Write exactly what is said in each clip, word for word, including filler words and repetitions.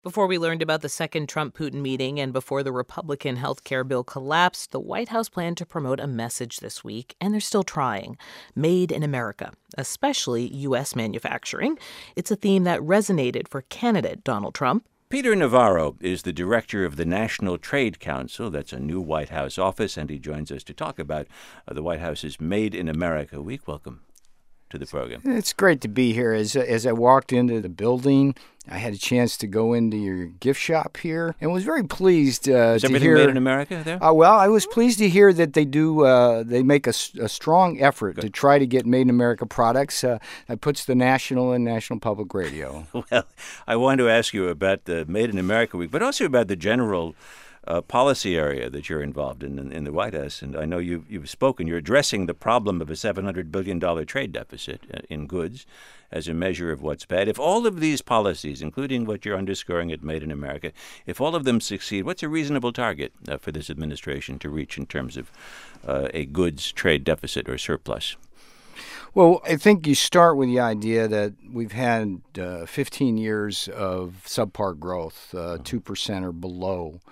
Before we learned about the second Trump-Putin meeting and before the Republican health care bill collapsed, the White House planned to promote a message this week, and they're still trying. Made in America, especially U S manufacturing. It's a theme that resonated for candidate Donald Trump. Peter Navarro is the director of the National Trade Council. That's a new White House office, and he joins us to talk about uh, the White House's Made in America Week. Welcome to the program. It's great to be here. As as I walked into the building, I had a chance to go into your gift shop here and was very pleased uh, is to everything hear. made in America there? Uh, well, I was pleased to hear that they do. Uh, they make a, a strong effort Good. to try to get Made in America products. Uh, that puts the National and National Public Radio. Well, I want to ask you about the Made in America Week, but also about the general Uh, policy area that you're involved in, in in the White House. And I know you've, you've spoken. You're addressing the problem of a seven hundred billion dollars trade deficit uh, in goods as a measure of what's bad. If all of these policies, including what you're underscoring at Made in America, if all of them succeed, what's a reasonable target uh, for this administration to reach in terms of uh, a goods trade deficit or surplus? Well, I think you start with the idea that we've had uh, fifteen years of subpar growth, uh, two percent or below.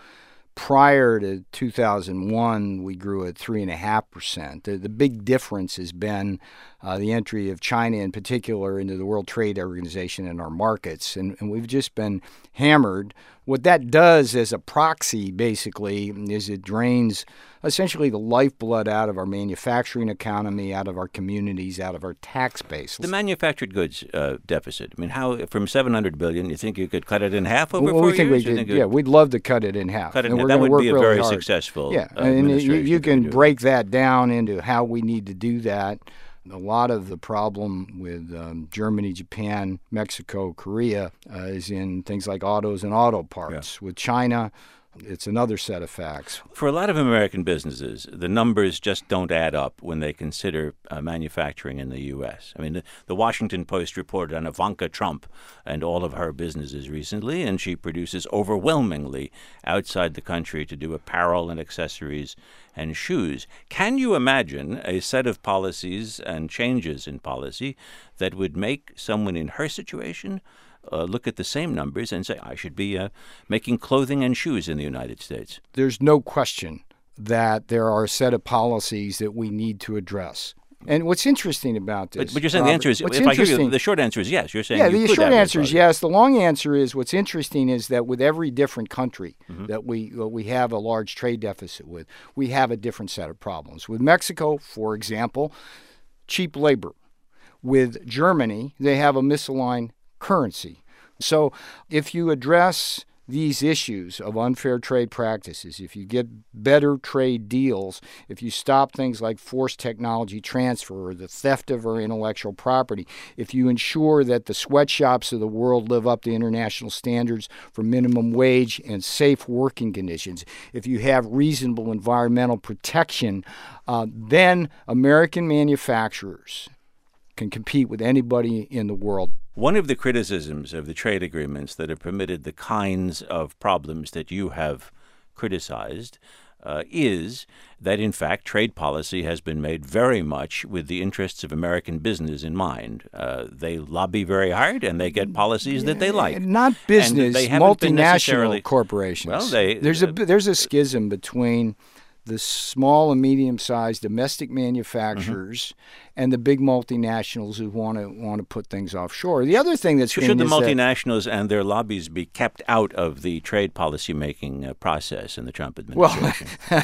Prior to two thousand one, we grew at three point five percent. The, the big difference has been uh, the entry of China in particular into the World Trade Organization and our markets. And, and we've just been hammered. What that does as a proxy, basically, is it drains essentially the lifeblood out of our manufacturing economy, out of our communities, out of our tax base. The manufactured goods uh, deficit. I mean, how from seven hundred billion dollars, you think you could cut it in half over well, four we think years? We could, yeah, we'd love to cut it in half. Cut it in and half. we're That would work be a really very hard. successful Yeah, uh, and you, you can do break that down into how we need to do that. A lot of the problem with um, Germany, Japan, Mexico, Korea uh, is in things like autos and auto parts. Yeah. With China, it's another set of facts. For a lot of American businesses, the numbers just don't add up when they consider uh, manufacturing in the U S. I mean, the, the Washington Post reported on Ivanka Trump and all of her businesses recently, and she produces overwhelmingly outside the country to do apparel and accessories and shoes. Can you imagine a set of policies and changes in policy that would make someone in her situation Uh, look at the same numbers and say, I should be uh, making clothing and shoes in the United States? There's no question that there are a set of policies that we need to address. And what's interesting about this... But, but you're saying Robert, the answer is, if I hear you, the short answer is yes. You're saying yeah, you the could short have answer is yes. The long answer is what's interesting is that with every different country mm-hmm. that we uh, we have a large trade deficit with, we have a different set of problems. With Mexico, for example, cheap labor. With Germany, they have a misaligned currency. So if you address these issues of unfair trade practices, if you get better trade deals, if you stop things like forced technology transfer or the theft of our intellectual property, if you ensure that the sweatshops of the world live up to international standards for minimum wage and safe working conditions, if you have reasonable environmental protection, uh, then American manufacturers can compete with anybody in the world. One of the criticisms of the trade agreements that have permitted the kinds of problems that you have criticized uh, is that, in fact, trade policy has been made very much with the interests of American business in mind. Uh, they lobby very hard, and they get policies that they like. Not business, multinational corporations. Well, they, there's a there's a schism between the small and medium-sized domestic manufacturers mm-hmm. and the big multinationals who want to want to put things offshore. The other thing that's so should the multinationals that, and their lobbies be kept out of the trade policy making uh, process in the Trump administration? Well,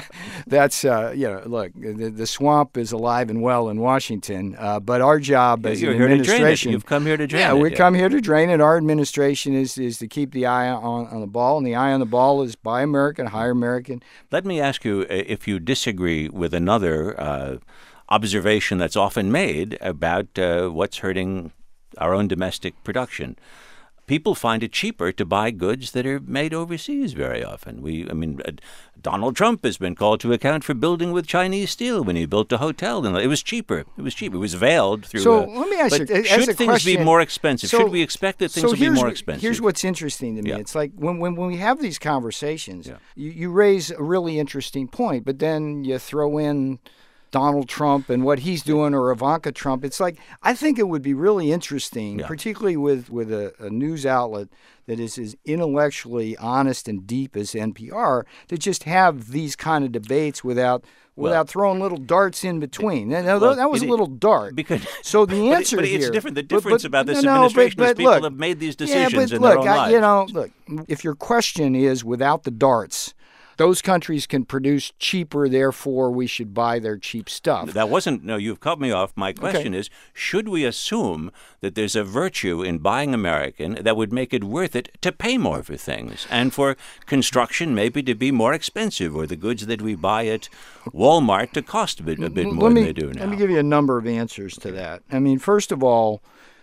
that's uh, you know, look, the, the swamp is alive and well in Washington, uh, but our job yeah, as you're an here administration, to drain it. You've come here to drain yeah, it. we yeah. come here to drain it. Our administration is is to keep the eye on, on the ball, and the eye on the ball is buy American, hire American. Let me ask you if you disagree with another uh, observation that's often made about uh, what's hurting our own domestic production. People find it cheaper to buy goods that are made overseas very often. We, I mean, uh, Donald Trump has been called to account for building with Chinese steel when he built a hotel. And it was cheaper. It was cheap. It was veiled through. So a, let me ask but you: should as a things question, be more expensive? So, should we expect that things so will be more what, expensive? Here's what's interesting to me. Yeah. It's like when, when when we have these conversations, yeah. you, you raise a really interesting point, but then you throw in Donald Trump and what he's doing, or Ivanka Trump. It's like, I think it would be really interesting, Yeah. particularly with, with a, a news outlet that is as intellectually honest and deep as N P R, to just have these kind of debates without without Well, throwing little darts in between. Now, well, that was it- a little dart. Because, So the but it- answer but, here, it's different. The but- difference but- about this no, no, administration but- is but people look, have made these yeah, decisions but in look, their own I, lives. you know, look, if your question is without the darts, those countries can produce cheaper, therefore we should buy their cheap stuff. That wasn't, no, you've cut me off. My question is, should we assume that there's a virtue in buying American that would make it worth it to pay more for things, and for construction maybe to be more expensive, or the goods that we buy at Walmart to cost a bit, a bit Let more me- than they do now? Let me give you a number of answers to that. I mean, first of all,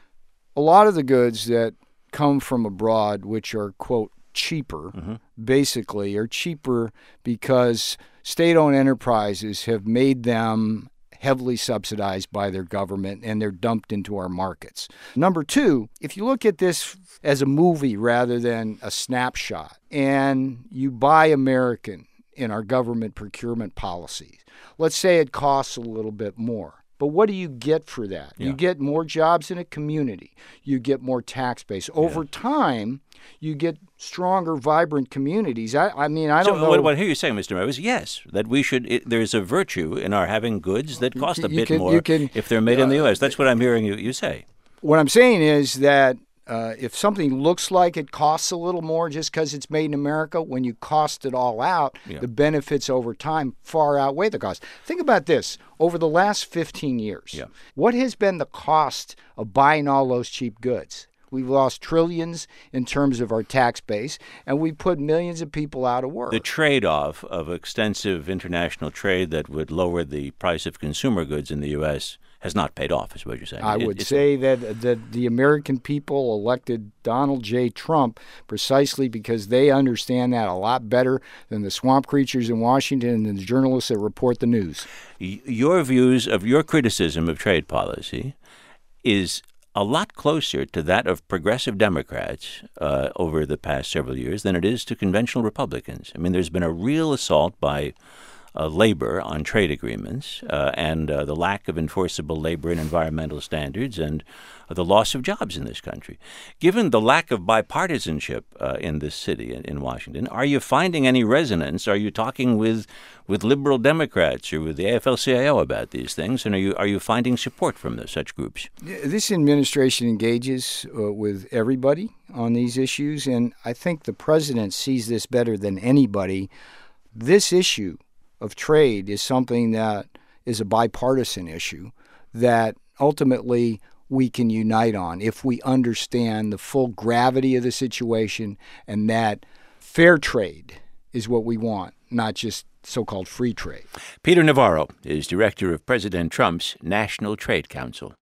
a lot of the goods that come from abroad, which are, quote, cheaper, Mm-hmm. basically, are cheaper because state-owned enterprises have made them heavily subsidized by their government, and they're dumped into our markets. Number two, if you look at this as a movie rather than a snapshot, and you buy American in our government procurement policies, let's say it costs a little bit more. But what do you get for that? Yeah. You get more jobs in a community. You get more tax base. Over time, you get stronger, vibrant communities. I, I mean, I So don't know. what, what I hear you saying, Mister Mayor, is yes, that we should. It, there's a virtue in our having goods that cost a you bit can- more you can- if they're made in the U S. That's what I'm hearing you, you say. What I'm saying is that uh, if something looks like it costs a little more just because it's made in America, when you cost it all out, Yeah. the benefits over time far outweigh the cost. Think about this. Over the last fifteen years, Yeah. what has been the cost of buying all those cheap goods? We've lost trillions in terms of our tax base, and we've put millions of people out of work. The trade-off of extensive international trade that would lower the price of consumer goods in the U S has not paid off, is what you're saying. I It- would it's- say that, that the American people elected Donald J. Trump precisely because they understand that a lot better than the swamp creatures in Washington and the journalists that report the news. y- your views of your criticism of trade policy is a lot closer to that of progressive Democrats uh, over the past several years than it is to conventional Republicans. I mean, there's been a real assault by uh, labor on trade agreements uh, and uh, the lack of enforceable labor and environmental standards and uh, the loss of jobs in this country. Given the lack of bipartisanship uh, in this city, in, in Washington, are you finding any resonance? Are you talking with with liberal Democrats or with the A F L C I O about these things? And are you are you finding support from the, such groups? This administration engages uh, with everybody on these issues, and I think the president sees this better than anybody. This issue of trade is something that is a bipartisan issue that ultimately we can unite on if we understand the full gravity of the situation, and that fair trade is what we want, not just so-called free trade. Peter Navarro is director of President Trump's National Trade Council.